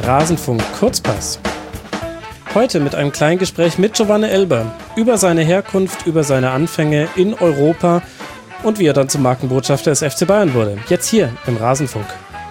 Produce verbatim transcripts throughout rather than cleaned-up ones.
Rasenfunk Kurzpass. Heute mit einem kleinen Gespräch mit Giovanni Elber über seine Herkunft, über seine Anfänge in Europa und wie er dann zum Markenbotschafter des F C Bayern wurde. Jetzt hier im Rasenfunk.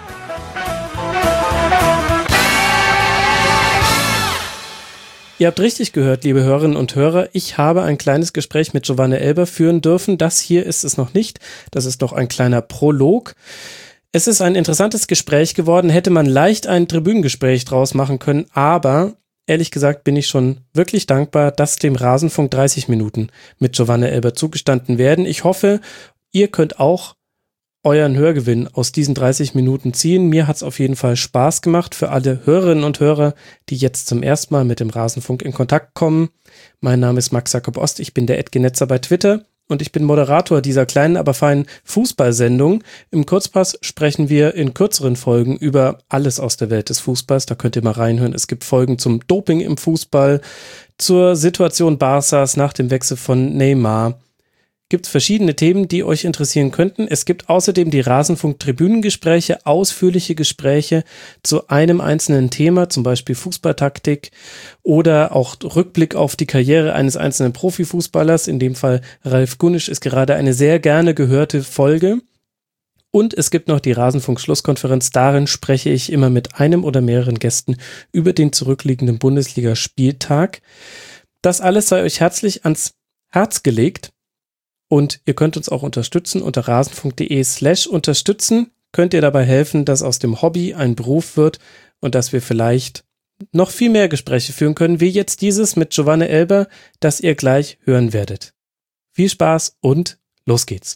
Ihr habt richtig gehört, liebe Hörerinnen und Hörer, ich habe ein kleines Gespräch mit Giovanni Elber führen dürfen. Das hier ist es noch nicht, das ist doch ein kleiner Prolog. Es ist ein interessantes Gespräch geworden, hätte man leicht ein Tribünengespräch draus machen können, aber ehrlich gesagt bin ich schon wirklich dankbar, dass dem Rasenfunk dreißig Minuten mit Giovanni Elber zugestanden werden. Ich hoffe, ihr könnt auch euren Hörgewinn aus diesen dreißig Minuten ziehen. Mir hat es auf jeden Fall Spaß gemacht für alle Hörerinnen und Hörer, die jetzt zum ersten Mal mit dem Rasenfunk in Kontakt kommen. Mein Name ist Max Jakob Ost, ich bin der Edgenetzer bei Twitter und ich bin Moderator dieser kleinen, aber feinen Fußballsendung. Im Kurzpass sprechen wir in kürzeren Folgen über alles aus der Welt des Fußballs. Da könnt ihr mal reinhören. Es gibt Folgen zum Doping im Fußball, zur Situation Barças nach dem Wechsel von Neymar. Gibt es verschiedene Themen, die euch interessieren könnten. Es gibt außerdem die Rasenfunk-Tribünengespräche, ausführliche Gespräche zu einem einzelnen Thema, zum Beispiel Fußballtaktik oder auch Rückblick auf die Karriere eines einzelnen Profifußballers. In dem Fall Ralf Gunnisch ist gerade eine sehr gerne gehörte Folge. Und es gibt noch die Rasenfunk-Schlusskonferenz. Darin spreche ich immer mit einem oder mehreren Gästen über den zurückliegenden Bundesligaspieltag. Das alles sei euch herzlich ans Herz gelegt. Und ihr könnt uns auch unterstützen unter rasenfunk.de slash unterstützen. Könnt ihr dabei helfen, dass aus dem Hobby ein Beruf wird und dass wir vielleicht noch viel mehr Gespräche führen können, wie jetzt dieses mit Giovanni Elber, das ihr gleich hören werdet. Viel Spaß und los geht's.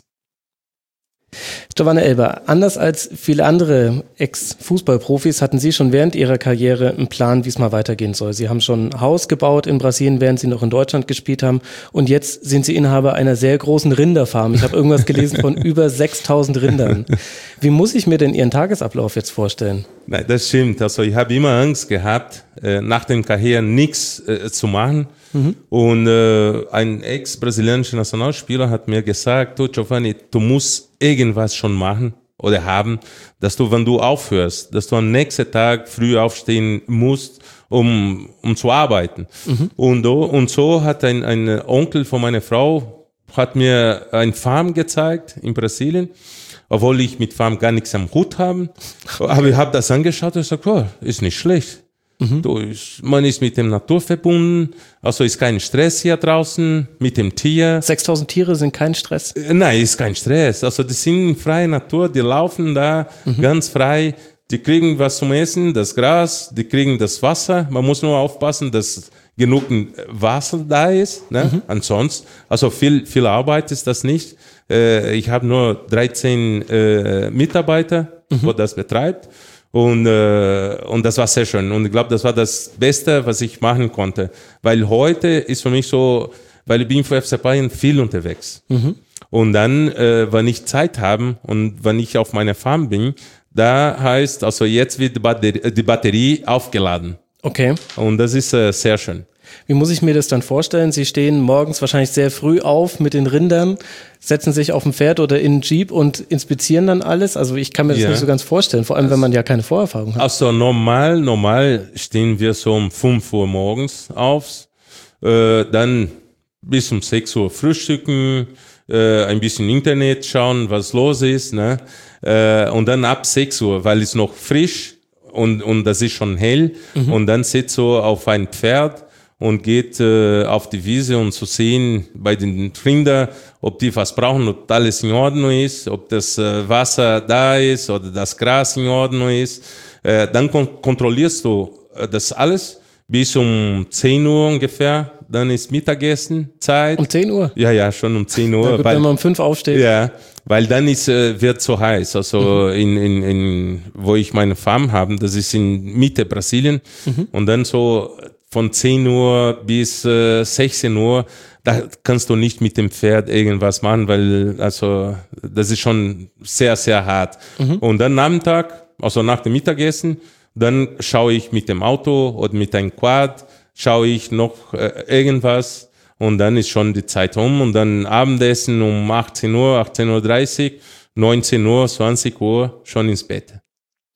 Giovanni Elber, anders als viele andere Ex-Fußballprofis hatten Sie schon während Ihrer Karriere einen Plan, wie es mal weitergehen soll. Sie haben schon ein Haus gebaut in Brasilien, während Sie noch in Deutschland gespielt haben. Und jetzt sind Sie Inhaber einer sehr großen Rinderfarm. Ich habe irgendwas gelesen von über sechstausend Rindern. Wie muss ich mir denn Ihren Tagesablauf jetzt vorstellen? Nein, das stimmt. Also ich habe immer Angst gehabt, nach dem Karriere nichts äh, zu machen. Mhm. Und äh, ein ex-brasilianischer Nationalspieler hat mir gesagt, du Giovanni, du musst irgendwas schon machen oder haben, dass du, wenn du aufhörst, dass du am nächsten Tag früh aufstehen musst, um, um zu arbeiten. Mhm. Und, und so hat ein, ein Onkel von meiner Frau hat mir eine Farm gezeigt in Brasilien, obwohl ich mit Farm gar nichts am Hut habe. Aber ich habe das angeschaut und gesagt, oh, ist nicht schlecht. Mhm. Du, man ist mit dem Natur verbunden, also ist kein Stress hier draußen mit dem Tier. sechstausend Tiere sind kein Stress? Nein, ist kein Stress. Also die sind in freier Natur, die laufen da mhm. ganz frei. Die kriegen was zum Essen, das Gras, die kriegen das Wasser. Man muss nur aufpassen, dass genug Wasser da ist. Ne? Mhm. Ansonsten, also viel, viel Arbeit ist das nicht. Äh, ich habe nur dreizehn äh, Mitarbeiter, mhm. wo das betreibt. Und, äh, und das war sehr schön. Und ich glaube, das war das Beste, was ich machen konnte. Weil heute ist für mich so, weil ich bin für F C Bayern viel unterwegs. Mhm. Und dann, äh, wenn ich Zeit habe und wenn ich auf meiner Farm bin, da heißt, also jetzt wird die Batterie, die Batterie aufgeladen. Okay. Und das ist äh, sehr schön. Wie muss ich mir das dann vorstellen? Sie stehen morgens wahrscheinlich sehr früh auf mit den Rindern, setzen sich auf ein Pferd oder in einen Jeep und inspizieren dann alles. Also ich kann mir das ja nicht so ganz vorstellen, vor allem wenn man ja keine Vorerfahrung hat. Also normal, normal stehen wir so um fünf Uhr morgens auf, äh, dann bis um sechs Uhr frühstücken, äh, ein bisschen Internet schauen, was los ist, ne? Äh, und dann ab sechs Uhr, weil es noch frisch und, und das ist schon hell, mhm. und dann sitzt du auf ein Pferd und geht äh, auf die Wiese, um zu sehen bei den Rindern, ob die was brauchen, ob alles in Ordnung ist, ob das äh, Wasser da ist oder das Gras in Ordnung ist. Äh, dann kon- kontrollierst du äh, das alles bis um zehn Uhr ungefähr. Dann ist Mittagessenzeit. Um zehn Uhr? Ja, ja, schon um zehn Uhr. Ja, gut, weil, wenn man um fünf aufsteht. Ja, weil dann ist, äh, wird so heiß. Also mhm. in, in, in, wo ich meine Farm habe, das ist in Mitte Brasilien. Mhm. Und dann so von zehn Uhr bis äh, sechzehn Uhr, da kannst du nicht mit dem Pferd irgendwas machen, weil also das ist schon sehr, sehr hart. Mhm. Und dann Nachmittag, also nach dem Mittagessen, dann schaue ich mit dem Auto oder mit einem Quad, schaue ich noch äh, irgendwas und dann ist schon die Zeit um und dann Abendessen um achtzehn Uhr, achtzehn Uhr dreißig, neunzehn Uhr, zwanzig Uhr schon ins Bett.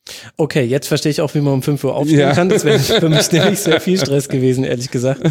Okay, jetzt verstehe ich auch, wie man um fünf Uhr aufstehen ja. kann. Das wäre für mich nämlich sehr viel Stress gewesen, ehrlich gesagt.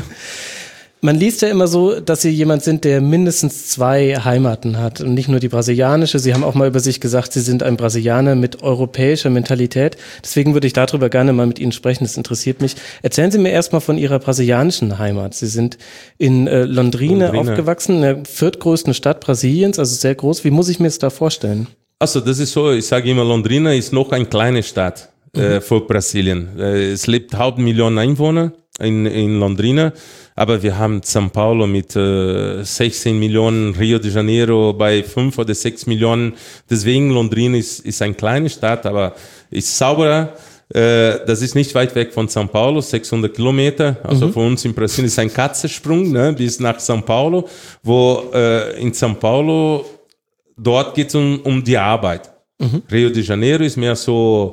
Man liest ja immer so, dass Sie jemand sind, der mindestens zwei Heimaten hat und nicht nur die brasilianische. Sie haben auch mal über sich gesagt, Sie sind ein Brasilianer mit europäischer Mentalität. Deswegen würde ich darüber gerne mal mit Ihnen sprechen, das interessiert mich. Erzählen Sie mir erstmal von Ihrer brasilianischen Heimat. Sie sind in äh, Londrina, Londrina aufgewachsen, in der viertgrößten Stadt Brasiliens, also sehr groß. Wie muss ich mir das da vorstellen? Also das ist so, ich sage immer, Londrina ist noch eine kleine Stadt mhm. äh, für Brasilien. Äh, es lebt halb Million Einwohner in, in Londrina. Aber wir haben São Paulo mit äh, sechzehn Millionen, Rio de Janeiro bei fünf oder sechs Millionen. Deswegen Londrina ist, ist eine kleine Stadt, aber ist sauberer. Äh, das ist nicht weit weg von São Paulo, sechshundert Kilometer. Also mhm. für uns in Brasilien ist ein Katzensprung, ne, bis nach São Paulo, wo äh, in São Paulo, dort geht es um, um die Arbeit. Mhm. Rio de Janeiro ist mehr so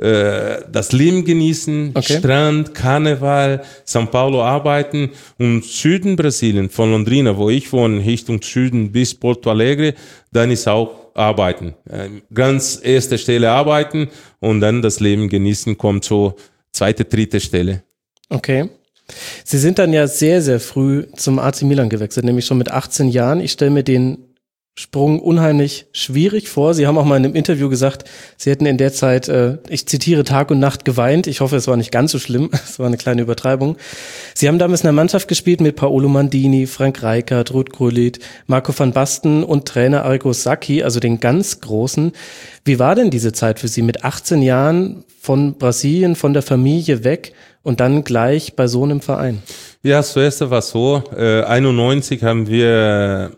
äh, das Leben genießen, okay. Strand, Karneval, São Paulo arbeiten und Süden Brasilien, von Londrina, wo ich wohne, Richtung Süden bis Porto Alegre, dann ist auch arbeiten. Äh, ganz erste Stelle arbeiten und dann das Leben genießen kommt so zweite, dritte Stelle. Okay. Sie sind dann ja sehr, sehr früh zum A C Milan gewechselt, nämlich schon mit achtzehn Jahren. Ich stelle mir den Sprung unheimlich schwierig vor. Sie haben auch mal in einem Interview gesagt, Sie hätten in der Zeit, äh, ich zitiere, Tag und Nacht geweint. Ich hoffe, es war nicht ganz so schlimm. Es war eine kleine Übertreibung. Sie haben damals in einer Mannschaft gespielt mit Paolo Maldini, Frank Rijkaard, Ruud Gullit, Marco van Basten und Trainer Arrigo Sacchi, also den ganz Großen. Wie war denn diese Zeit für Sie mit achtzehn Jahren von Brasilien, von der Familie weg und dann gleich bei so einem Verein? Ja, zuerst war es so, äh, einundneunzig haben wir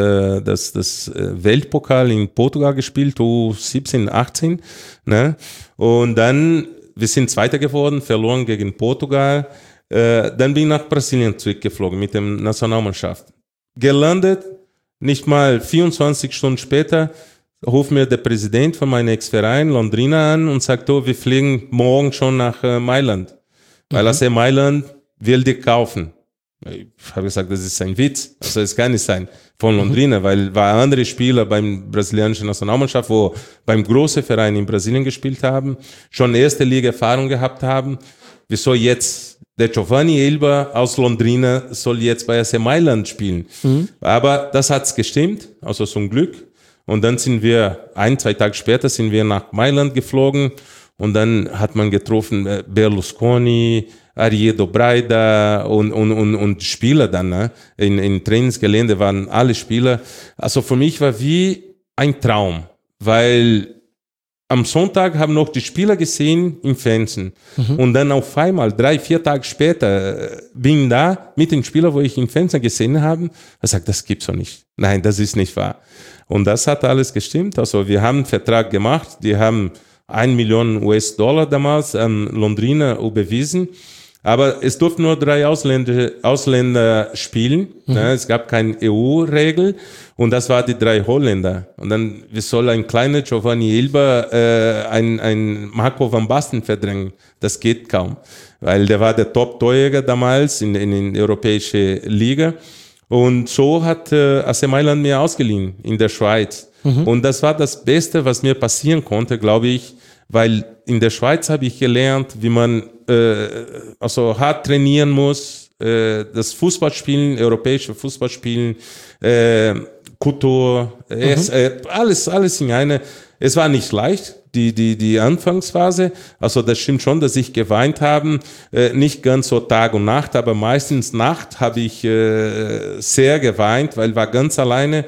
das, das Weltpokal in Portugal gespielt, U siebzehn, achtzehn, ne? Und dann, wir sind Zweiter geworden, verloren gegen Portugal. Äh, dann bin ich nach Brasilien zurückgeflogen mit der Nationalmannschaft. Gelandet, nicht mal vierundzwanzig Stunden später, ruft mir der Präsident von meinem Ex-Verein, Londrina, an und sagt, oh, wir fliegen morgen schon nach äh, Mailand. Weil mhm. A C Mailand will dich kaufen. Ich habe gesagt, das ist ein Witz. Also es kann nicht sein von Londrina, weil war andere Spieler beim brasilianischen Nationalmannschaft, wo beim großen Verein in Brasilien gespielt haben, schon erste Liga Erfahrung gehabt haben. Wieso jetzt der Giovanni Elber aus Londrina soll jetzt bei A C Mailand spielen? Mhm. Aber das hat's gestimmt, also zum Glück. Und dann sind wir, ein, zwei Tage später sind wir nach Mailand geflogen und dann hat man getroffen Berlusconi, Ariedo Braida und, und, und, und Spieler dann, ne? In, in Trainingsgelände waren alle Spieler. Also für mich war wie ein Traum, weil am Sonntag haben noch die Spieler gesehen im Fernsehen. Mhm. Und dann auf einmal, drei, vier Tage später, bin ich da mit den Spielern, wo ich im Fernsehen gesehen habe. Er sagt, das gibt's doch nicht. Nein, das ist nicht wahr. Und das hat alles gestimmt. Also wir haben einen Vertrag gemacht. Die haben ein Million U S-Dollar damals an Londrina überwiesen. Aber es durften nur drei Ausländer, Ausländer spielen. Mhm. Ne? Es gab keine E U-Regel. Und das waren die drei Holländer. Und dann, wie soll ein kleiner Giovanni Elber äh, ein, ein Marco van Basten verdrängen? Das geht kaum. Weil der war der Top-Torjäger damals in, in, in der europäischen Liga. Und so hat äh, A C Mailand mir ausgeliehen in der Schweiz. Mhm. Und das war das Beste, was mir passieren konnte, glaube ich. Weil in der Schweiz habe ich gelernt, wie man äh, also hart trainieren muss, äh, das Fußballspielen, europäische Fußballspielen, äh, Kultur, mhm. es, äh, alles, alles in eine. Es war nicht leicht, die, die, die Anfangsphase. Also das stimmt schon, dass ich geweint habe. Äh, nicht ganz so Tag und Nacht, aber meistens Nacht habe ich äh, sehr geweint, weil ich war ganz alleine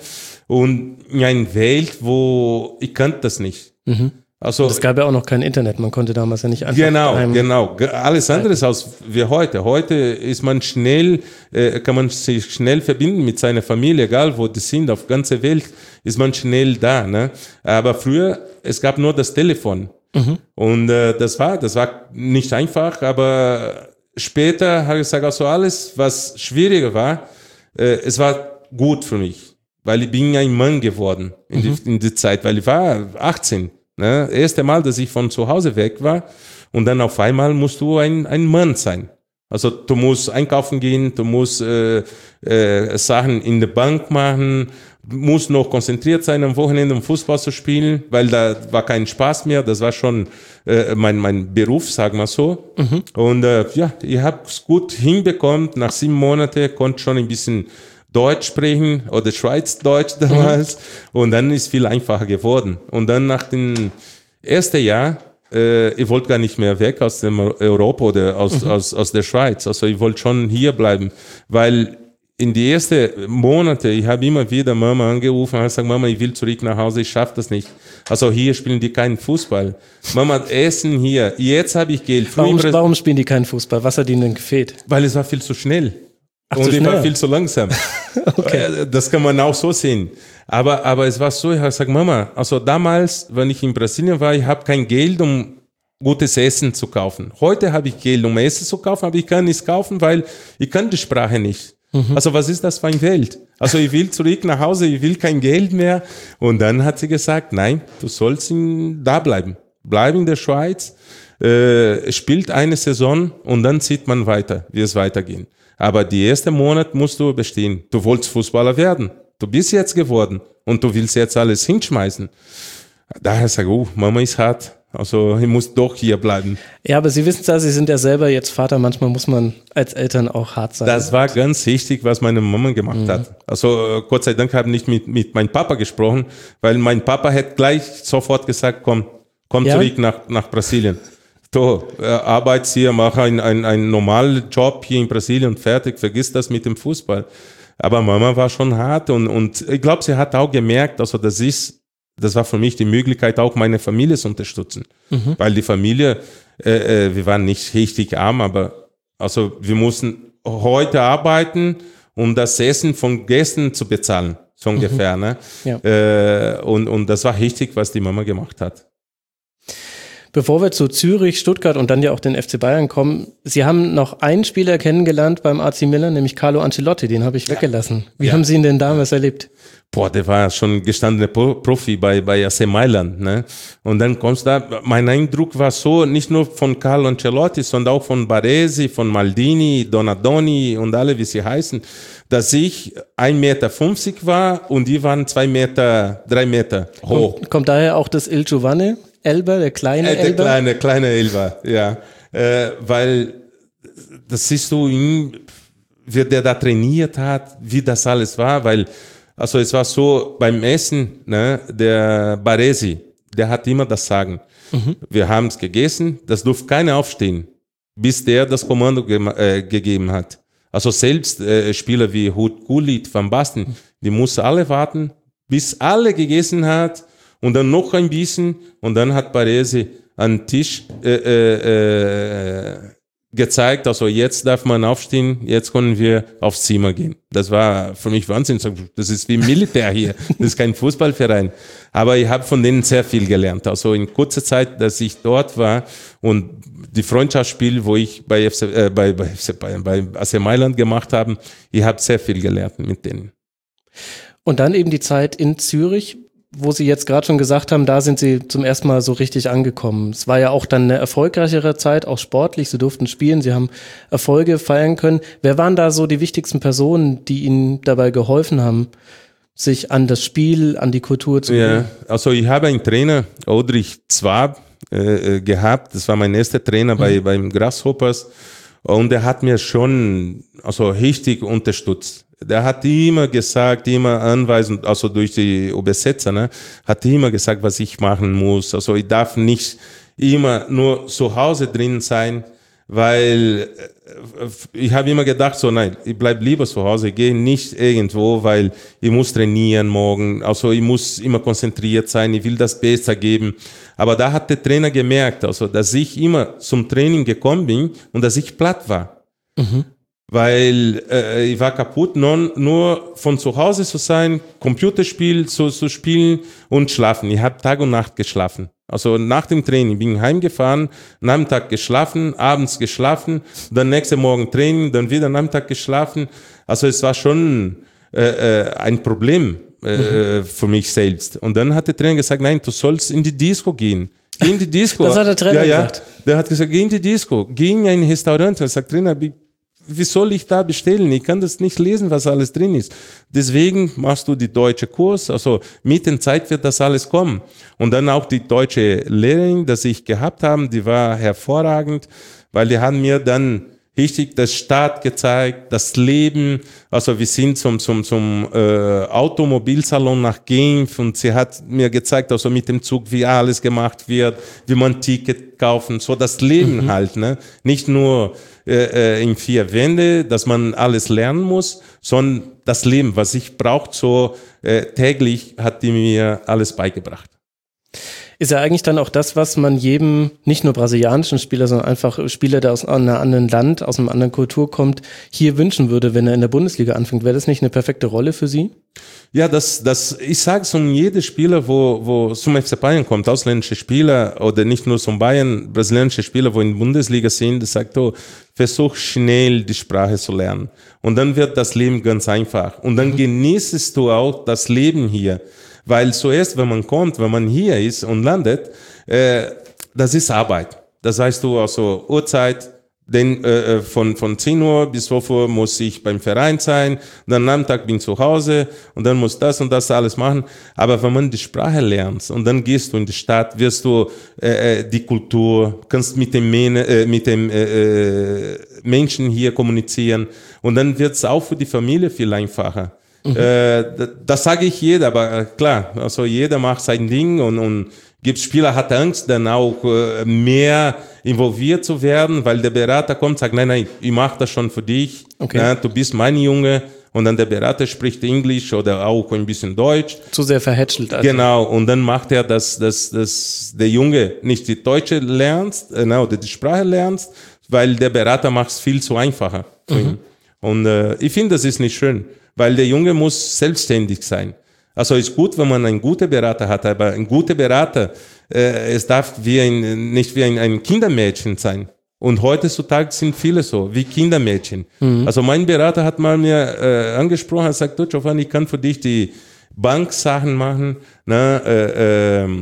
und in einer Welt, wo ich kannte das nicht. Mhm. Also, es gab ja auch noch kein Internet, man konnte damals ja nicht einfach... Genau, genau. Alles anderes als wie heute. Heute ist man schnell, äh, kann man sich schnell verbinden mit seiner Familie, egal wo die sind, auf ganzer Welt ist man schnell da. Ne? Aber früher, es gab nur das Telefon. Mhm. Und äh, das war, das war nicht einfach, aber später habe ich gesagt, also alles, was schwieriger war, äh, es war gut für mich, weil ich bin ein Mann geworden in, mhm. die, in die Zeit, weil ich war achtzehn. Ne? Das erste Mal, dass ich von zu Hause weg war und dann auf einmal musst du ein, ein Mann sein. Also du musst einkaufen gehen, du musst äh, äh, Sachen in der Bank machen, muss noch konzentriert sein, am Wochenende um Fußball zu spielen, weil da war kein Spaß mehr. Das war schon äh, mein, mein Beruf, sagen wir so. Mhm. Und äh, ja, ich habe es gut hinbekommen. Nach sieben Monaten konnte schon ein bisschen Deutsch sprechen oder Schweizdeutsch damals. Mhm. Und dann ist viel einfacher geworden. Und dann nach dem ersten Jahr, äh, ich wollte gar nicht mehr weg aus dem Europa oder aus, mhm. aus, aus der Schweiz. Also ich wollte schon hier bleiben, weil in die ersten Monate, ich habe immer wieder Mama angerufen und gesagt, Mama, ich will zurück nach Hause, ich schaffe das nicht. Also hier spielen die keinen Fußball. Mama, Essen hier, jetzt habe ich Geld. Warum, warum spielen die keinen Fußball? Was hat ihnen denn gefehlt? Weil es war viel zu schnell. Ach, und ich war viel zu langsam. Okay. Das kann man auch so sehen. Aber, aber es war so, ich habe gesagt, Mama, also damals, wenn ich in Brasilien war, ich habe kein Geld, um gutes Essen zu kaufen. Heute habe ich Geld, um Essen zu kaufen, aber ich kann nichts kaufen, weil ich kann die Sprache nicht. Mhm. Also was ist das für eine Welt? Also ich will zurück nach Hause, ich will kein Geld mehr. Und dann hat sie gesagt, nein, du sollst in, da bleiben. Bleib in der Schweiz, äh, spielt eine Saison und dann sieht man weiter, wie es weitergeht. Aber die ersten Monate musst du bestehen. Du wolltest Fußballer werden. Du bist jetzt geworden und du willst jetzt alles hinschmeißen. Daher sage ich, oh, Mama ist hart. Also ich muss doch hier bleiben. Ja, aber Sie wissen ja, Sie sind ja selber jetzt Vater. Manchmal muss man als Eltern auch hart sein. Das war ganz wichtig, was meine Mama gemacht mhm. hat. Also Gott sei Dank habe ich nicht mit, mit meinem Papa gesprochen, weil mein Papa hätte gleich sofort gesagt, komm, komm ja? zurück nach, nach Brasilien. So, äh, arbeitest hier, mach einen ein, ein normalen Job hier in Brasilien und fertig, vergiss das mit dem Fußball. Aber Mama war schon hart und, und ich glaube, sie hat auch gemerkt, also das ist, das war für mich die Möglichkeit, auch meine Familie zu unterstützen. Mhm. Weil die Familie, äh, äh, wir waren nicht richtig arm, aber also wir mussten heute arbeiten, um das Essen von Gästen zu bezahlen, so ungefähr. Mhm. Ne? Ja. Äh, und, und das war richtig, was die Mama gemacht hat. Bevor wir zu Zürich, Stuttgart und dann ja auch den F C Bayern kommen, Sie haben noch einen Spieler kennengelernt beim A C Milan, nämlich Carlo Ancelotti, den habe ich ja. weggelassen. Wie ja. haben Sie ihn denn damals erlebt? Boah, der war schon gestandener Profi bei, bei A C Mailand, ne? Und dann kommst du da, mein Eindruck war so, nicht nur von Carlo Ancelotti, sondern auch von Baresi, von Maldini, Donadoni und alle, wie sie heißen, dass ich ein Meter fünfzig war und die waren zwei Meter, drei Meter hoch. Kommt, kommt daher auch das Il Giovane? Elber, der kleine Elber? Äh, der kleine, kleine Elber, ja. Äh, weil das siehst du, wie der da trainiert hat, wie das alles war, weil, also es war so, beim Essen, ne, der Baresi, der hat immer das Sagen. Mhm. Wir haben es gegessen, das durfte keiner aufstehen, bis der das Kommando ge äh, gegeben hat. Also selbst äh, Spieler wie Ruud Gullit, Van Basten, die mussten alle warten, bis alle gegessen hat, und dann noch ein bisschen und dann hat Baresi an den Tisch äh, äh, gezeigt, also jetzt darf man aufstehen, jetzt können wir aufs Zimmer gehen. Das war für mich Wahnsinn. Das ist wie Militär hier, das ist kein Fußballverein. Aber ich habe von denen sehr viel gelernt. Also in kurzer Zeit, dass ich dort war und die Freundschaftsspiel, wo ich bei, F C, äh, bei, bei, F C, bei, bei A C Mailand gemacht habe, ich habe sehr viel gelernt mit denen. Und dann eben die Zeit in Zürich, wo Sie jetzt gerade schon gesagt haben, da sind Sie zum ersten Mal so richtig angekommen. Es war ja auch dann eine erfolgreichere Zeit, auch sportlich. Sie durften spielen, Sie haben Erfolge feiern können. Wer waren da so die wichtigsten Personen, die Ihnen dabei geholfen haben, sich an das Spiel, an die Kultur zu gewöhnen? Ja, also ich habe einen Trainer, Audrich Zwab, äh, gehabt. Das war mein erster Trainer bei, mhm. beim Grasshoppers. Und er hat mir schon also richtig unterstützt. Der hat immer gesagt, immer anweisend, also durch die Übersetzer, ne, hat immer gesagt, was ich machen muss. Also ich darf nicht immer nur zu Hause drin sein, weil ich habe immer gedacht, so nein, ich bleib lieber zu Hause, ich gehe nicht irgendwo, weil ich muss trainieren morgen, also ich muss immer konzentriert sein, ich will das Beste geben. Aber da hat der Trainer gemerkt, also dass ich immer zum Training gekommen bin und dass ich platt war. Mhm. Weil äh, ich war kaputt, nur, nur von zu Hause zu sein, Computerspiel zu, zu spielen und schlafen. Ich habe Tag und Nacht geschlafen. Also nach dem Training bin ich heimgefahren, Nachmittag geschlafen, abends geschlafen, dann nächsten Morgen Training, dann wieder Nachmittag geschlafen. Also es war schon äh, äh, ein Problem äh, mhm. für mich selbst. Und dann hat der Trainer gesagt, nein, du sollst in die Disco gehen. Geh in die Disco. Das hat der Trainer ja, ja. gesagt. Der hat gesagt, geh in die Disco, geh in ein Restaurant. Er sagt, Trainer, wie soll ich da bestellen? Ich kann das nicht lesen, was alles drin ist. Deswegen machst du die deutsche Kurs, also mit der Zeit wird das alles kommen. Und dann auch die deutsche Lehrerin, die ich gehabt habe, die war hervorragend, weil die haben mir dann richtig das Stadt gezeigt, das Leben. Also wir sind zum zum zum äh, Automobilsalon nach Genf und sie hat mir gezeigt, also mit dem Zug, wie alles gemacht wird, wie man Ticket kaufen, so das Leben mhm. halt, ne? Nicht nur äh, in vier Wände, dass man alles lernen muss, sondern das Leben, was ich brauche, so äh, täglich hat die mir alles beigebracht. Ist ja eigentlich dann auch das, was man jedem, nicht nur brasilianischen Spieler, sondern einfach Spieler, der aus einem anderen Land, aus einer anderen Kultur kommt, hier wünschen würde, wenn er in der Bundesliga anfängt. Wäre das nicht eine perfekte Rolle für Sie? Ja, das, das, ich sage es um jeden Spieler, wo, wo zum F C Bayern kommt, ausländische Spieler oder nicht nur zum Bayern, brasilianische Spieler, wo in der Bundesliga sind, sagt, oh, versuch schnell die Sprache zu lernen. Und dann wird das Leben ganz einfach. Und dann mhm. genießt du auch das Leben hier. Weil zuerst, wenn man kommt, wenn man hier ist und landet, äh, das ist Arbeit. Das heißt, du also Uhrzeit, denn äh, von von zehn Uhr bis zwölf Uhr muss ich beim Verein sein, dann am Tag bin ich zu Hause und dann muss das und das alles machen. Aber wenn man die Sprache lernt und dann gehst du in die Stadt, wirst du äh, die Kultur, kannst mit dem äh, mit dem äh, Menschen hier kommunizieren und dann wird es auch für die Familie viel einfacher. Mhm. Äh, das, das sage ich jeder, aber klar, also jeder macht sein Ding und, und gibt Spieler, hat Angst, dann auch äh, mehr involviert zu werden, weil der Berater kommt und sagt, nein, nein, ich mache das schon für dich, okay. Ja, du bist mein Junge und dann der Berater spricht Englisch oder auch ein bisschen Deutsch. Zu sehr verhätschelt. Also. Genau, und dann macht er, dass, dass, dass der Junge nicht die Deutsche lernt äh, oder die Sprache lernt, weil der Berater macht es viel zu einfacher für mhm. ihn. Und äh, ich finde, das ist nicht schön. Weil der Junge muss selbstständig sein. Also ist gut, wenn man einen guten Berater hat, aber ein guter Berater, äh, es darf wie ein, nicht wie ein, ein Kindermädchen sein. Und heutzutage sind viele so, wie Kindermädchen. Mhm. Also mein Berater hat mal mir äh, angesprochen, er sagt, du Giovanni, ich kann für dich die Banksachen machen, ne, äh, äh,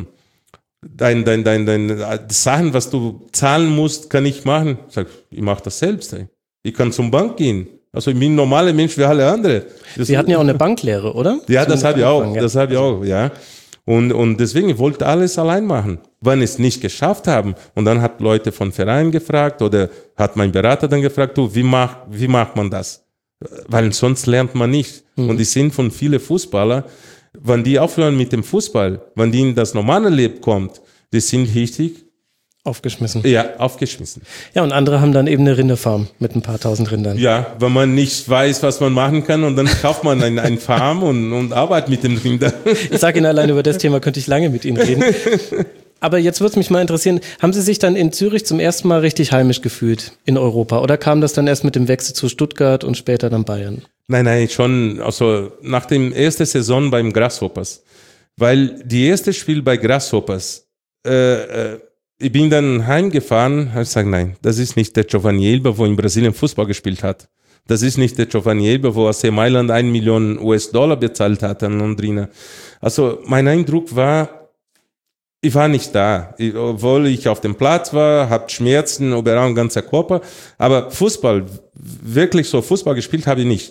dein, dein, dein, dein, Sachen, was du zahlen musst, kann ich machen. Ich sage, ich mache das selbst. Ey. Ich kann zum Bank gehen. Also ich bin ein normaler Mensch wie alle anderen. Das Sie hatten ja auch eine Banklehre, oder? Ja, das habe ich auch. Das habe ich auch, ja. Und, und deswegen, ich wollte alles allein machen. Wenn es nicht geschafft haben, und dann hat Leute von Vereinen gefragt oder hat mein Berater dann gefragt, du, wie, mach, wie macht man das? Weil sonst lernt man nicht. Mhm. Und ich sehe von vielen Fußballer, wenn die aufhören mit dem Fußball, wenn die in das normale Leben kommt, die sind richtig aufgeschmissen. Ja, aufgeschmissen. Ja, und andere haben dann eben eine Rinderfarm mit ein paar tausend Rindern. Ja, wenn man nicht weiß, was man machen kann und dann kauft man eine ein Farm und, und arbeitet mit den Rindern. Ich sage Ihnen, allein über das Thema könnte ich lange mit Ihnen reden. Aber jetzt würde es mich mal interessieren, haben Sie sich dann in Zürich zum ersten Mal richtig heimisch gefühlt in Europa oder kam das dann erst mit dem Wechsel zu Stuttgart und später dann Bayern? Nein, nein, schon, also nach dem ersten Saison beim Grasshoppers, weil die erste Spiel bei Grasshoppers, äh, äh, ich bin dann heimgefahren, habe gesagt, nein, das ist nicht der Giovanni Elber, wo in Brasilien Fußball gespielt hat. Das ist nicht der Giovanni Elber, wo A C Mailand eine Million U S-Dollar bezahlt hat an Londrina. Also mein Eindruck war, ich war nicht da. Ich, obwohl ich auf dem Platz war, habe Schmerzen, überall ganzer Körper. Aber Fußball, wirklich so Fußball gespielt habe ich nicht.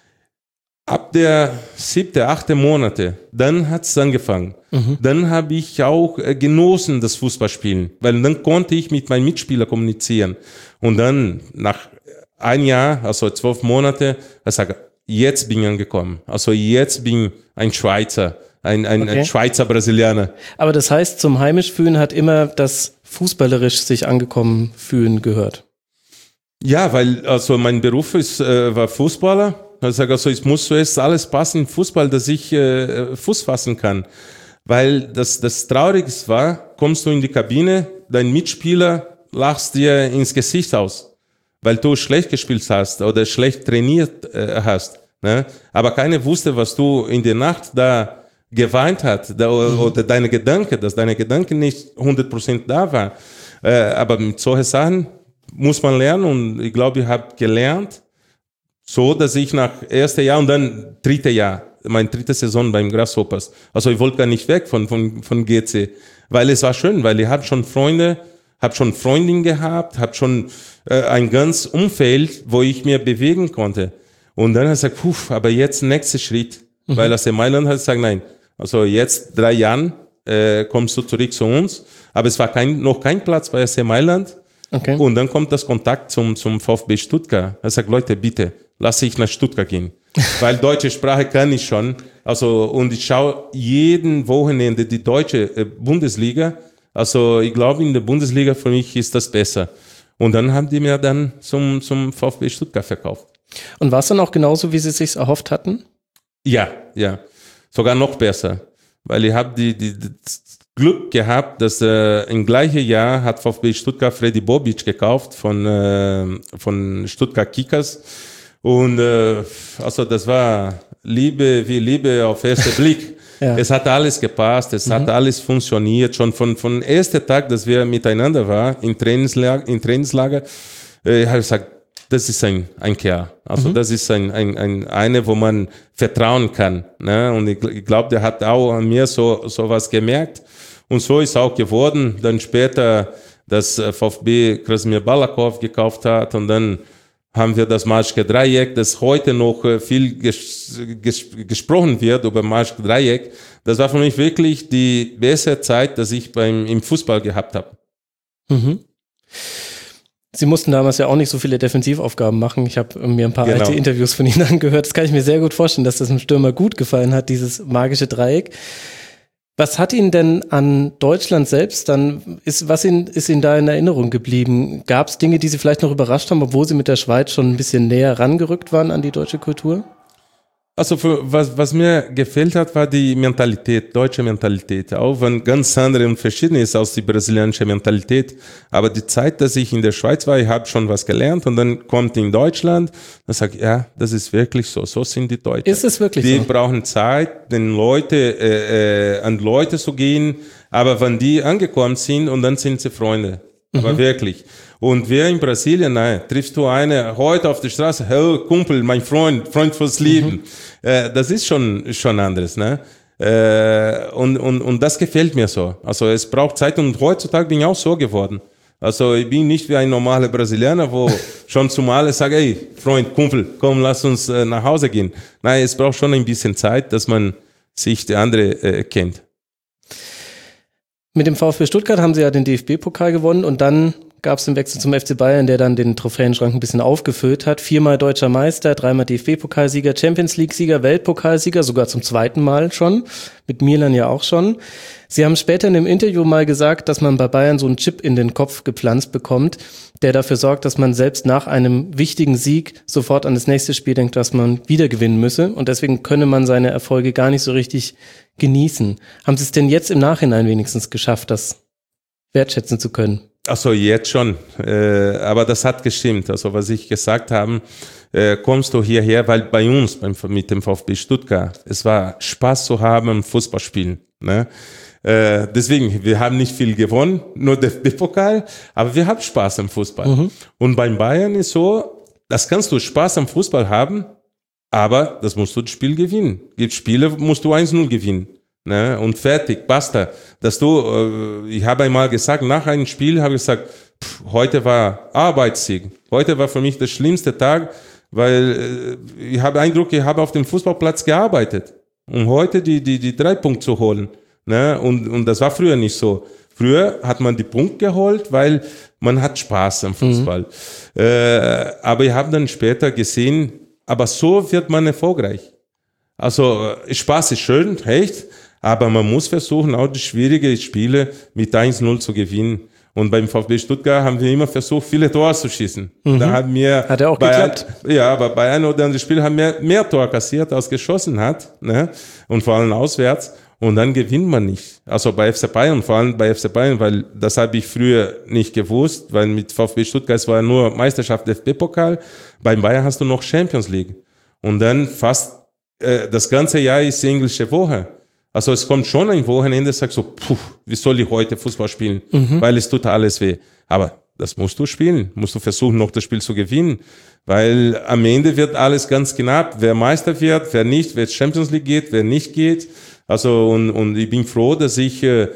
Ab der siebte, achte Monate, dann hat es angefangen. Mhm. Dann habe ich auch äh, genossen, das Fußballspielen, weil dann konnte ich mit meinen Mitspielern kommunizieren. Und dann nach ein Jahr, also zwölf Monate, ich sage, jetzt bin ich angekommen. Also jetzt bin ich ein Schweizer, ein, ein, okay. ein Schweizer Brasilianer. Aber das heißt, zum Heimischfühlen hat immer das fußballerisch sich angekommen fühlen gehört. Ja, weil also mein Beruf ist, äh, war Fußballer. Ich sage also, es muss zuerst alles passen im Fußball, dass ich äh, Fuß fassen kann. Weil das, das Traurigste war, kommst du in die Kabine, dein Mitspieler lachst dir ins Gesicht aus, weil du schlecht gespielt hast oder schlecht trainiert äh, hast. Ne? Aber keiner wusste, was du in der Nacht da geweint hast da, mhm. oder deine Gedanken, dass deine Gedanken nicht hundert Prozent da waren. Äh, aber mit solchen Sachen muss man lernen und ich glaube, ich habe gelernt, so, dass ich nach ersten Jahr und dann dritte Jahr, meine dritte Saison beim Grasshoppers. Also ich wollte gar nicht weg von, von, von G C, weil es war schön, weil ich hatte schon Freunde, habe schon Freundin gehabt, habe schon äh, ein ganz Umfeld, wo ich mir bewegen konnte. Und dann hat er gesagt, puh, aber jetzt nächster Schritt, mhm. weil A C Mailand hat gesagt, nein, also jetzt drei Jahren äh, kommst du zurück zu uns, aber es war kein, noch kein Platz bei A C Mailand. Okay. Und dann kommt das Kontakt zum, zum VfB Stuttgart. Er sagt, Leute, bitte, lass ich nach Stuttgart gehen. Weil deutsche Sprache kann ich schon. Also, und ich schaue jeden Wochenende die deutsche äh, Bundesliga. Also, ich glaube, in der Bundesliga für mich ist das besser. Und dann haben die mir dann zum, zum VfB Stuttgart verkauft. Und war es dann auch genauso, wie sie es sich erhofft hatten? Ja, ja. Sogar noch besser. Weil ich habe die, die, die Glück gehabt, dass äh, im gleichen Jahr hat VfB Stuttgart Freddy Bobic gekauft von, äh, von Stuttgart Kickers. Und äh, also das war Liebe wie Liebe auf ersten Blick. Ja. Es hat alles gepasst, es mhm. hat alles funktioniert. Schon von von ersten Tag, dass wir miteinander waren, im Trainingslager, im Trainingslager äh, habe ich gesagt, das ist ein, ein Kerl. Also mhm. das ist ein, ein, ein eine, wo man vertrauen kann. Ne? Und ich, ich glaube, der hat auch an mir so, so was gemerkt. Und so ist auch geworden. Dann später, dass VfB Krasimir Balakov gekauft hat. Und dann haben wir das Maschke-Dreieck, das heute noch viel ges- ges- gesprochen wird über Maschke-Dreieck. Das war für mich wirklich die beste Zeit, dass ich beim, im Fußball gehabt habe. Mhm. Sie mussten damals ja auch nicht so viele Defensivaufgaben machen. Ich habe mir ein paar genau. alte Interviews von Ihnen angehört. Das kann ich mir sehr gut vorstellen, dass das dem Stürmer gut gefallen hat, dieses magische Dreieck. Was hat Ihnen denn an Deutschland selbst dann, ist, was Ihnen, ist Ihnen da in Erinnerung geblieben? Gab es Dinge, die Sie vielleicht noch überrascht haben, obwohl Sie mit der Schweiz schon ein bisschen näher rangerückt waren an die deutsche Kultur? Also für, was, was mir gefällt hat, war die Mentalität, deutsche Mentalität. Auch wenn ganz andere und verschieden ist als die brasilianische Mentalität. Aber die Zeit, dass ich in der Schweiz war, ich habe schon was gelernt und dann kommt in Deutschland, dann sage ich, ja, das ist wirklich so. So sind die Deutschen. Ist es wirklich die so? Die brauchen Zeit, den Leute, äh, äh, an Leute zu gehen. Aber wenn die angekommen sind und dann sind sie Freunde. Aber mhm. wirklich. Und wer in Brasilien, nein, triffst du eine heute auf der Straße, hey, Kumpel, mein Freund, Freund fürs Leben. Mhm. Äh, das ist schon, schon anderes, ne? Äh, und, und, und das gefällt mir so. Also es braucht Zeit und heutzutage bin ich auch so geworden. Also ich bin nicht wie ein normaler Brasilianer, wo schon zumal ich sage, ey, Freund, Kumpel, komm, lass uns äh, nach Hause gehen. Nein, es braucht schon ein bisschen Zeit, dass man sich der andere äh, kennt. Mit dem VfB Stuttgart haben Sie ja den D F B-Pokal gewonnen und dann gab es den Wechsel zum F C Bayern, der dann den Trophäenschrank ein bisschen aufgefüllt hat. Viermal deutscher Meister, dreimal D F B-Pokalsieger, Champions League-Sieger, Weltpokalsieger, sogar zum zweiten Mal schon, mit Milan ja auch schon. Sie haben später in dem Interview mal gesagt, dass man bei Bayern so einen Chip in den Kopf gepflanzt bekommt, der dafür sorgt, dass man selbst nach einem wichtigen Sieg sofort an das nächste Spiel denkt, dass man wieder gewinnen müsse. Und deswegen könne man seine Erfolge gar nicht so richtig genießen. Haben Sie es denn jetzt im Nachhinein wenigstens geschafft, das wertschätzen zu können? Ach so, jetzt schon. Äh, aber das hat gestimmt. Also was ich gesagt habe, äh, kommst du hierher, weil bei uns beim, mit dem VfB Stuttgart, es war Spaß zu haben im Fußballspielen. Ne? Äh, deswegen, wir haben nicht viel gewonnen, nur der Pokal, aber wir haben Spaß am Fußball. Mhm. Und beim Bayern ist so, das kannst du Spaß am Fußball haben, aber das musst du das Spiel gewinnen. Gibt Spiele, musst du eins null gewinnen. Ne? Und fertig, basta. Dass du, äh, ich habe einmal gesagt, nach einem Spiel habe ich gesagt, pff, heute war Arbeitssieg. Heute war für mich der schlimmste Tag, weil äh, ich habe den Eindruck, ich habe auf dem Fußballplatz gearbeitet, um heute die, die, die drei Punkte zu holen. Ne? Und, und das war früher nicht so. Früher hat man die Punkte geholt, weil man hat Spaß am Fußball. Mhm. Äh, aber ich habe dann später gesehen, aber so wird man erfolgreich. Also Spaß ist schön, echt, aber man muss versuchen, auch die schwierigen Spiele mit eins null zu gewinnen. Und beim VfB Stuttgart haben wir immer versucht, viele Tore zu schießen. Mhm. Da haben wir hat er auch bei geklappt? Ein, ja, aber bei einem oder anderen Spiel haben wir mehr Tore kassiert, als geschossen hat. Ne? Und vor allem auswärts. Und dann gewinnt man nicht. Also bei F C Bayern, vor allem bei F C Bayern, weil das habe ich früher nicht gewusst, weil mit VfB Stuttgart es war nur Meisterschaft, F B-Pokal. Beim Bayern hast du noch Champions League. Und dann fast äh, das ganze Jahr ist die englische Woche. Also es kommt schon ein Wochenende, sagst so, puh, wie soll ich heute Fußball spielen? Mhm. Weil es tut alles weh. Aber das musst du spielen. Musst du versuchen, noch das Spiel zu gewinnen. Weil am Ende wird alles ganz knapp. Wer Meister wird, wer nicht, wer Champions League geht, wer nicht geht. Also und, und ich bin froh, dass ich äh,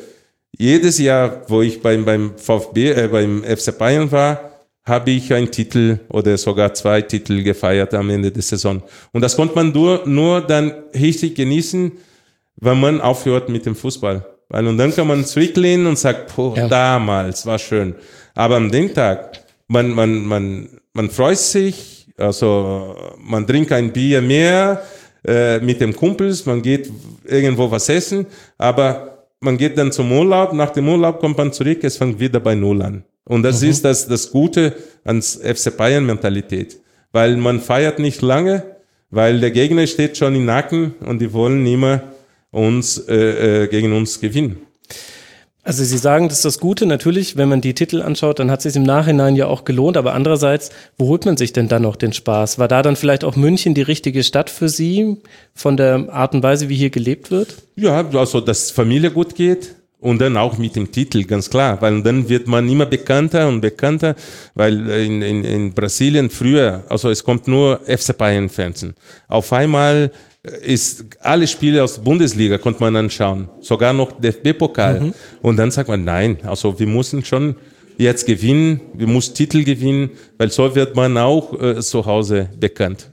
jedes Jahr, wo ich beim, beim VfB, äh, beim F C Bayern war, habe ich einen Titel oder sogar zwei Titel gefeiert am Ende der Saison. Und das konnte man nur, nur dann richtig genießen, wenn man aufhört mit dem Fußball. Weil und dann kann man zurücklehnen und sagt, boah, ja. damals war schön. Aber an dem Tag, man, man, man, man freut sich, also man trinkt ein Bier mehr äh, mit den Kumpels, man geht irgendwo was essen, aber man geht dann zum Urlaub, nach dem Urlaub kommt man zurück, es fängt wieder bei Null an. Und das mhm. ist das, das Gute ans F C Bayern-Mentalität. Weil man feiert nicht lange, weil der Gegner steht schon im Nacken und die wollen immer uns äh, äh, gegen uns gewinnen. Also Sie sagen, das ist das Gute. Natürlich, wenn man die Titel anschaut, dann hat es sich im Nachhinein ja auch gelohnt. Aber andererseits, wo holt man sich denn dann noch den Spaß? War da dann vielleicht auch München die richtige Stadt für Sie, von der Art und Weise, wie hier gelebt wird? Ja, also dass Familie gut geht. Und dann auch mit dem Titel, ganz klar, weil dann wird man immer bekannter und bekannter, weil in, in, in Brasilien früher, also es kommt nur F C Bayern-Fernsehen. Auf einmal ist alle Spiele aus der Bundesliga, konnte man anschauen, sogar noch D F B-Pokal. Mhm. Und dann sagt man, nein, also wir müssen schon jetzt gewinnen, wir müssen Titel gewinnen, weil so wird man auch äh, zu Hause bekannt.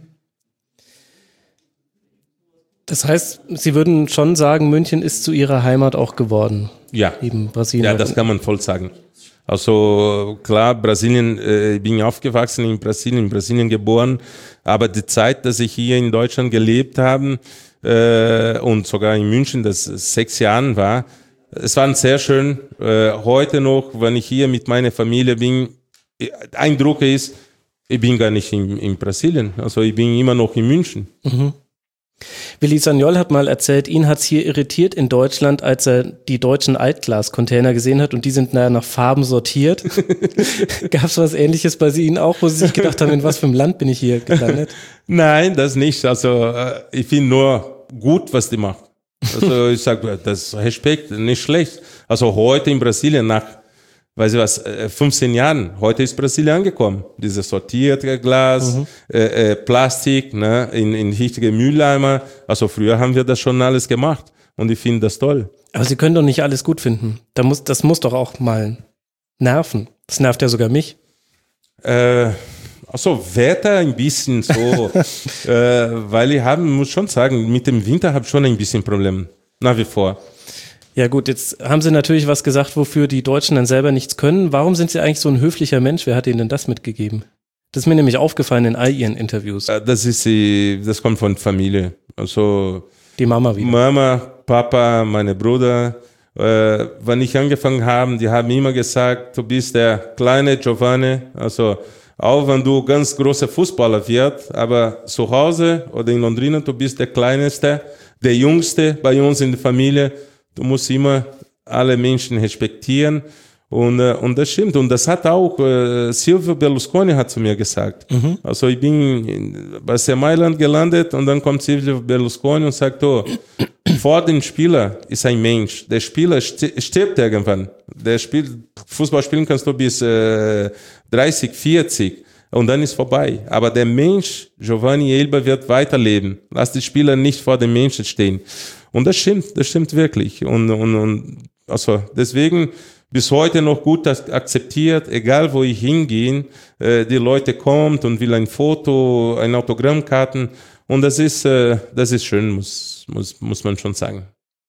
Das heißt, Sie würden schon sagen, München ist zu Ihrer Heimat auch geworden? Ja, eben Brasilien. Ja, das kann man voll sagen. Also klar, Brasilien, äh, ich bin aufgewachsen in Brasilien, in Brasilien geboren, aber die Zeit, dass ich hier in Deutschland gelebt habe äh, und sogar in München, das sechs Jahren war, es war sehr schön. Äh, heute noch, wenn ich hier mit meiner Familie bin, Eindruck ist, ich bin gar nicht in, in Brasilien, also ich bin immer noch in München. Mhm. Willi Sagnol hat mal erzählt, ihn hat es hier irritiert in Deutschland, als er die deutschen Altglas-Container gesehen hat und die sind naja nach Farben sortiert. Gab es was Ähnliches bei Ihnen auch, wo Sie sich gedacht haben, in was für einem Land bin ich hier gelandet? Nein, das nicht. Also ich finde nur gut, was die macht. Also ich sage, das ist Respekt, nicht schlecht. Also heute in Brasilien nach weiß ich was, fünfzehn Jahren, heute ist Brasilien angekommen. Dieses sortierte Glas, mhm. äh, äh, Plastik, ne, in, in richtige Mülleimer. Also früher haben wir das schon alles gemacht und ich finde das toll. Aber Sie können doch nicht alles gut finden. Da muss, das muss doch auch mal nerven. Das nervt ja sogar mich. Äh, also Wetter ein bisschen so, äh, weil ich haben, muss schon sagen, mit dem Winter habe ich schon ein bisschen Probleme, nach wie vor. Ja gut, jetzt haben Sie natürlich was gesagt, wofür die Deutschen dann selber nichts können. Warum sind Sie eigentlich so ein höflicher Mensch? Wer hat Ihnen denn das mitgegeben? Das ist mir nämlich aufgefallen in all Ihren Interviews. Das ist die, das kommt von Familie. Also die Mama wieder. Mama, Papa, meine Brüder. Äh, wenn ich angefangen habe, die haben immer gesagt, du bist der kleine Giovanni. Also auch wenn du ganz großer Fußballer wirst, aber zu Hause oder in Londrina, du bist der Kleinste, der Jüngste bei uns in der Familie. Du musst immer alle Menschen respektieren und, äh, und das stimmt. Und das hat auch äh, Silvio Berlusconi hat zu mir gesagt. Mhm. Also ich bin in, bei C Mailand gelandet und dann kommt Silvio Berlusconi und sagt, oh, vor dem Spieler ist ein Mensch. Der Spieler st- stirbt irgendwann. Der spielt, Fußball spielen kannst du bis äh, dreißig, vierzig und dann ist vorbei. Aber der Mensch, Giovanni Elber, wird weiterleben. Lass die Spieler nicht vor dem Menschen stehen. Und das stimmt, das stimmt wirklich. Und, und, und also deswegen bis heute noch gut akzeptiert, egal wo ich hingehe, äh, die Leute kommen und will ein Foto, ein Autogrammkarten. Und das ist, äh, das ist schön, muss, muss, muss man schon sagen.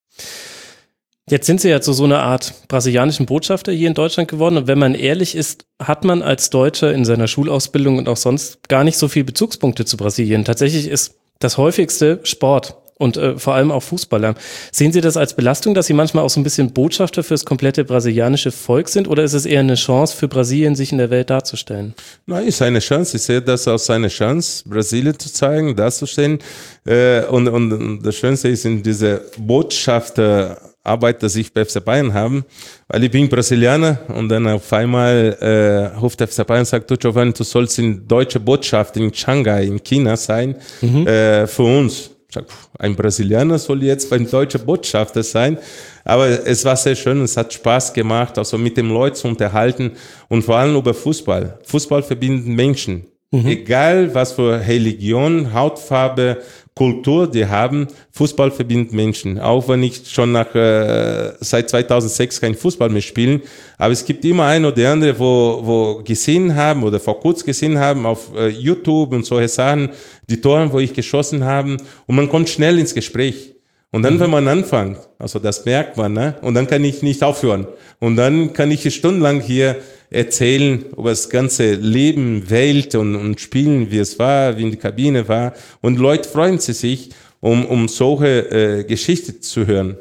Jetzt sind Sie ja zu so einer Art brasilianischen Botschafter hier in Deutschland geworden. Und wenn man ehrlich ist, hat man als Deutscher in seiner Schulausbildung und auch sonst gar nicht so viele Bezugspunkte zu Brasilien. Tatsächlich ist das häufigste Sport. Und äh, vor allem auch Fußballer. Sehen Sie das als Belastung, dass Sie manchmal auch so ein bisschen Botschafter für das komplette brasilianische Volk sind? Oder ist es eher eine Chance für Brasilien, sich in der Welt darzustellen? Nein, ist eine Chance. Ich sehe das als eine Chance, Brasilien zu zeigen, darzustellen. Äh, und, und, und das Schönste ist in dieser Botschafterarbeit, dass ich bei F C Bayern habe, weil ich bin Brasilianer und dann auf einmal äh, ruft F C Bayern und sagt, du Giovanni, du sollst in deutsche Botschaft in Shanghai, in China sein, mhm. äh, für uns. Ein Brasilianer soll jetzt beim deutschen Botschafter sein, aber es war sehr schön, es hat Spaß gemacht, also mit den Leuten zu unterhalten und vor allem über Fußball. Fußball verbindet Menschen Mhm. Egal, was für Religion, Hautfarbe, Kultur die haben, Fußball verbindet Menschen. Auch wenn ich schon nach äh, seit zweitausendsechs kein Fußball mehr spiele, aber es gibt immer ein oder andere, wo wo gesehen haben oder vor kurzem gesehen haben auf äh, YouTube und solche Sachen, die Tore, wo ich geschossen habe, und man kommt schnell ins Gespräch. Und dann, wenn man anfängt, also das merkt man, ne? Und dann kann ich nicht aufhören. Und dann kann ich stundenlang hier erzählen über das ganze Leben, Welt und, und Spielen, wie es war, wie in der Kabine war. Und Leute freuen sich, um, um solche äh, Geschichten zu hören.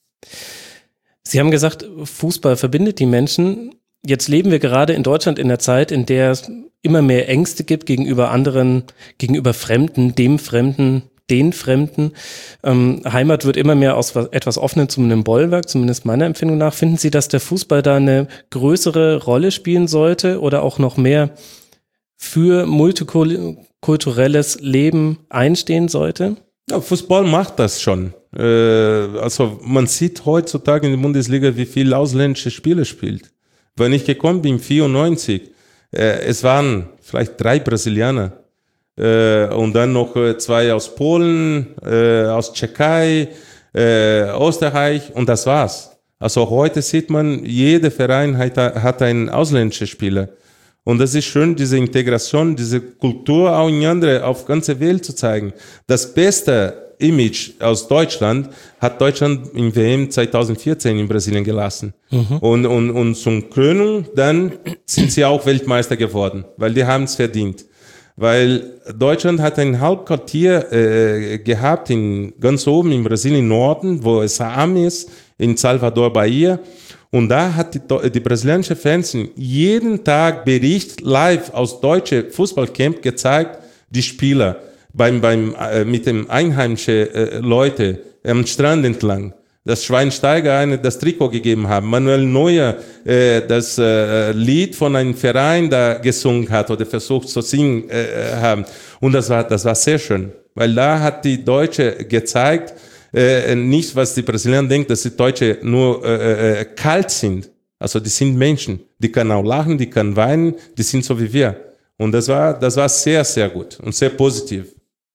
Sie haben gesagt, Fußball verbindet die Menschen. Jetzt leben wir gerade in Deutschland in der Zeit, in der es immer mehr Ängste gibt gegenüber anderen, gegenüber Fremden, dem Fremden, den Fremden. Ähm, Heimat wird immer mehr aus was, etwas Offenem zu einem Bollwerk, zumindest meiner Empfindung nach. Finden Sie, dass der Fußball da eine größere Rolle spielen sollte oder auch noch mehr für multikulturelles Leben einstehen sollte? Ja, Fußball macht das schon. Äh, also man sieht heutzutage in der Bundesliga, wie viel ausländische Spieler spielt. Wenn ich gekommen bin, vierundneunzig, äh, es waren vielleicht drei Brasilianer. Äh, und dann noch äh, zwei aus Polen, äh, aus Tschechei, äh, Österreich, und das war's. Also heute sieht man, jeder Verein hat, hat einen ausländischen Spieler. Und das ist schön, diese Integration, diese Kultur auch in andere, auf ganze Welt zu zeigen. Das beste Image aus Deutschland hat Deutschland im W M zweitausendvierzehn in Brasilien gelassen. Mhm. Und, und, und zum Krönung, dann sind sie auch Weltmeister geworden, weil die haben es verdient. Weil Deutschland hat ein Hauptquartier äh, gehabt in ganz oben in Brasilien Norden, wo es arm ist, in Salvador Bahia. Und da hat die, die brasilianische Fernsehen jeden Tag Bericht live aus deutschen Fußballcamp gezeigt, die Spieler beim beim äh, mit dem einheimischen äh, Leute am Strand entlang. Dass Schweinsteiger eine das Trikot gegeben haben, Manuel Neuer äh, das äh, Lied von einem Verein da gesungen hat oder versucht zu singen äh, haben. Und das war das war sehr schön, weil da hat die Deutsche gezeigt, äh, nicht was die Brasilianer denken, dass die Deutsche nur äh, äh, kalt sind. Also die sind Menschen, die können auch lachen, die können weinen, die sind so wie wir. Und das war das war sehr sehr gut und sehr positiv.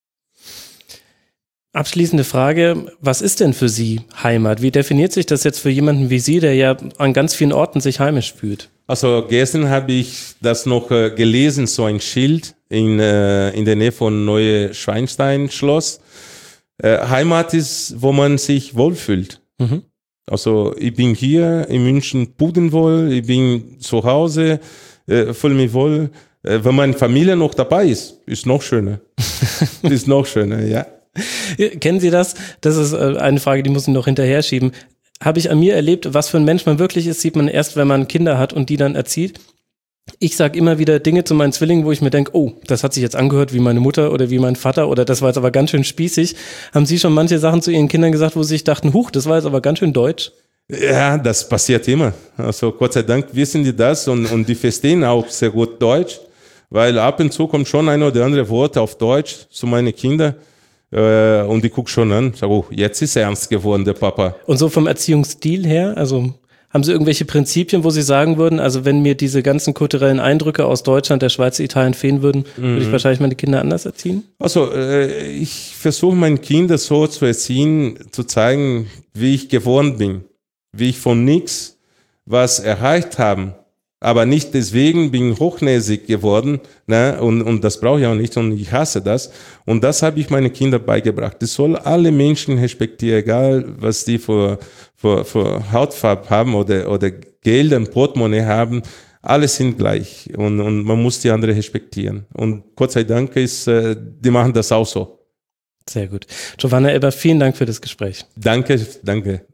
Abschließende Frage, was ist denn für Sie Heimat? Wie definiert sich das jetzt für jemanden wie Sie, der ja an ganz vielen Orten sich heimisch fühlt? Also gestern habe ich das noch äh, gelesen, so ein Schild in, äh, in der Nähe von Neue-Schweinstein-Schloss. Äh, Heimat ist, wo man sich wohlfühlt. Mhm. Also ich bin hier in München pudenwohl, ich bin zu Hause, äh, fühle mich wohl. Äh, wenn meine Familie noch dabei ist, ist noch schöner. ist noch schöner, ja. Kennen Sie das? Das ist eine Frage, die muss ich noch hinterher schieben. Habe ich an mir erlebt, was für ein Mensch man wirklich ist, sieht man erst, wenn man Kinder hat und die dann erzieht. Ich sage immer wieder Dinge zu meinen Zwillingen, wo ich mir denke, oh, das hat sich jetzt angehört wie meine Mutter oder wie mein Vater oder das war jetzt aber ganz schön spießig. Haben Sie schon manche Sachen zu Ihren Kindern gesagt, wo Sie sich dachten, huch, das war jetzt aber ganz schön deutsch? Ja, das passiert immer. Also Gott sei Dank wissen die das und, und die verstehen auch sehr gut Deutsch, weil ab und zu kommt schon ein oder andere Wort auf Deutsch zu meinen Kindern. Und die guckt schon an, sag, oh, jetzt ist er ernst geworden, der Papa. Und so vom Erziehungsstil her, also haben Sie irgendwelche Prinzipien, wo Sie sagen würden, also wenn mir diese ganzen kulturellen Eindrücke aus Deutschland, der Schweiz, Italien fehlen würden, mhm. würde ich wahrscheinlich meine Kinder anders erziehen? Also äh, ich versuche meinen Kindern so zu erziehen, zu zeigen, wie ich geworden bin, wie ich von nichts was erreicht habe. Aber nicht deswegen bin ich hochnäsig geworden, ne? und, und das brauche ich auch nicht und ich hasse das. Und das habe ich meinen Kindern beigebracht. Es soll alle Menschen respektieren, egal was die für, für, für Hautfarbe haben oder, oder Geld und Portemonnaie haben. Alle sind gleich und, und man muss die anderen respektieren. Und Gott sei Dank ist, die machen das auch so. Sehr gut. Giovanna Elber, vielen Dank für das Gespräch. Danke, danke.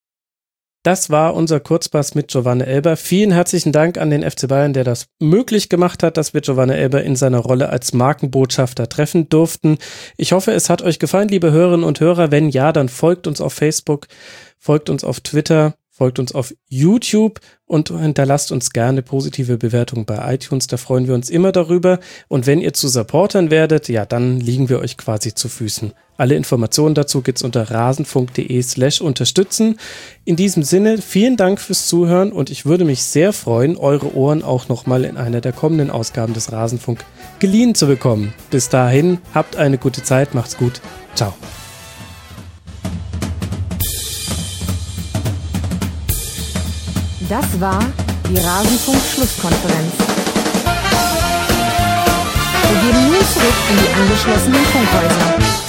Das war unser Kurzpass mit Giovanna Elber. Vielen herzlichen Dank an den F C Bayern, der das möglich gemacht hat, dass wir Giovanna Elber in seiner Rolle als Markenbotschafter treffen durften. Ich hoffe, es hat euch gefallen, liebe Hörerinnen und Hörer. Wenn ja, dann folgt uns auf Facebook, folgt uns auf Twitter, folgt uns auf YouTube und hinterlasst uns gerne positive Bewertungen bei iTunes. Da freuen wir uns immer darüber. Und wenn ihr zu Supportern werdet, ja, dann liegen wir euch quasi zu Füßen. Alle Informationen dazu gibt's unter rasenfunk.de slash unterstützen. In diesem Sinne, vielen Dank fürs Zuhören und ich würde mich sehr freuen, eure Ohren auch nochmal in einer der kommenden Ausgaben des Rasenfunk geliehen zu bekommen. Bis dahin, habt eine gute Zeit, macht's gut. Ciao. Das war die Rasenfunk-Schlusskonferenz. Wir gehen nun zurück in die angeschlossenen Funkhäuser.